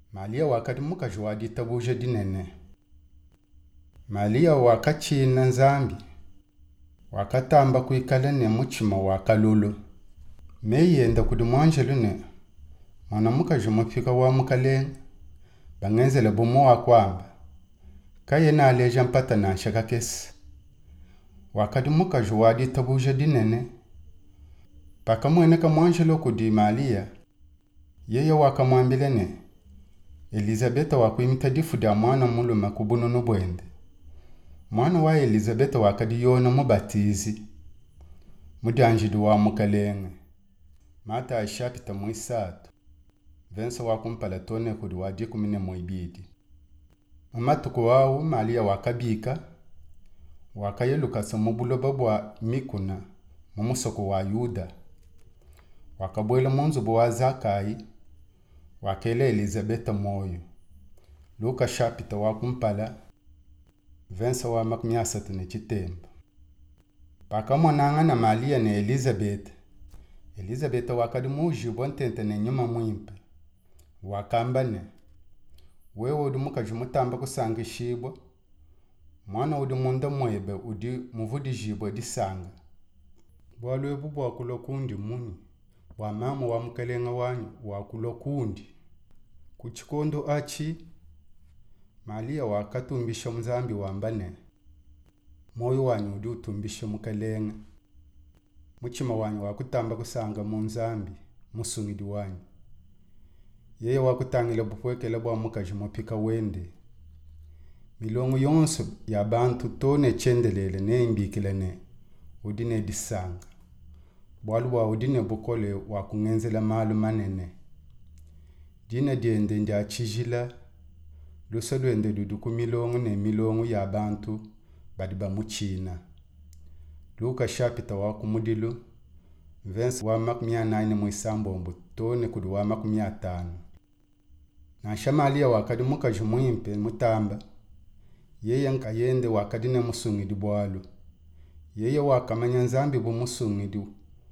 Malia wakati muka juwadi tabuje dinene. Malia wakati na nzambi. Wakatamba kuikalene muchima wakalulu. Meye nda kudumwanjelu ne. Mwana muka jumupika wa mukaleng. Bangenzele bumo wa kwamba. Kaye na aleja mpata na shaka kesi. Wakati muka juwadi tabuje dinene. Paka mweneka mwanjelu kudi Malia. Yeye wakamwambilene. Elizabeta wakuimita difuda mwana mulume kubuno nubwende. Mwana wa Elizabeta wakadi yona mubatizi. Mudanjidu wa mukalenge. Mata ashapita mwisatu. Vensa wakumpala tone kudi wadi kumine muibidi. Umatuku wao Malia wakabika. Wakayeluka samubulo babwa mikuna. Mumusoko wa Yuda. Wakabwele munzubu wa Zakai. Wakele Elizabeta moyo. Luka shapita wakumpala. Vensa wa makmiasatu ne chitemba. Paka mwananga na Malia ne Elizabeth. Elizabeth wakadi mujibu ntente ne nyuma mwimpa. Wakamba ne. Wewe udi mukajumutamba kusanga shibwa. Mwana udi munda mwebe udi muvudi jibwa disanga. Bwalwe bubu wakulokundi muni. Wa mama wa mkalenga wanyu wakulokundi. Kuchikondo achi. Malia wakatumbisha mzambi wambane. Moyo wanyu udi utumbisha mukalenga. Muchima wanyu wakutamba kusanga mzambi. Musungidi wanyu. Yeye wakutangile bupwekele bwa mukajumupika wende. Milongo yonso ya bantu tone chendelele ne imbikilene. Udine disanga. Bwalu wa udine bukole wakungenzela malu manene. Dine diende ndi achijila. Lusolwende duduku milongo ne milongo ya bantu badiba muchina. Luka shapita wakumudilu. Vensi wa makumia naine mwisambombo tone kudu wa makumia tano. Na Malia wakadi mukajumuimpe mutamba. Yeye nkayende wakadine musungidi bwalu. Yeye wakamanya nzambi bu musungidi